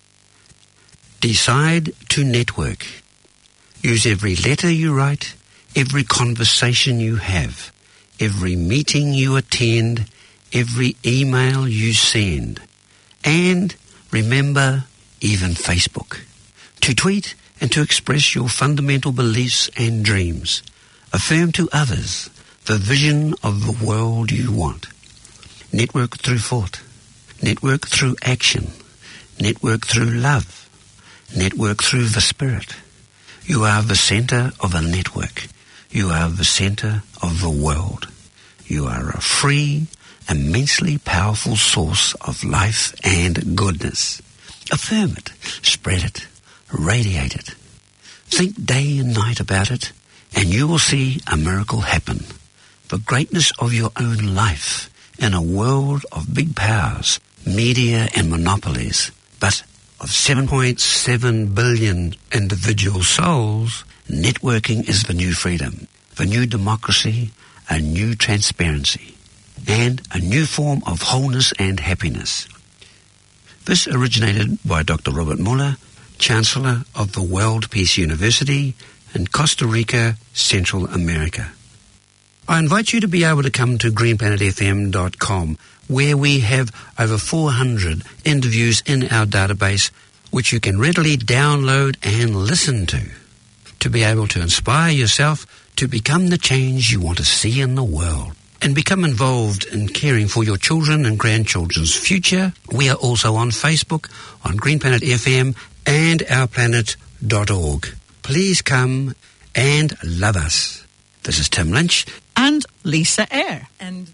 Decide to network. Use every letter you write, every conversation you have, every meeting you attend, every email you send. And remember, even Facebook. To tweet and to express your fundamental beliefs and dreams. Affirm to others the vision of the world you want. Network through thought. Network through action. Network through love. Network through the spirit. You are the center of a network. You are the center of the world. You are a free, immensely powerful source of life and goodness. Affirm it. Spread it. Radiate it. Think day and night about it, and you will see a miracle happen. The greatness of your own life in a world of big powers, media and monopolies, but of 7.7 billion individual souls, networking is the new freedom, the new democracy, a new transparency. and a new form of wholeness and happiness. This originated by Dr. Robert Muller, Chancellor of the World Peace University in Costa Rica, Central America. I invite you to be able to come to greenplanetfm.com, where we have over 400 interviews in our database, which you can readily download and listen to be able to inspire yourself to become the change you want to see in the world and become involved in caring for your children and grandchildren's future. We are also on Facebook, on Green Planet FM and ourplanet.org. Please come and love us. This is Tim Lynch and Lisa Eyre. And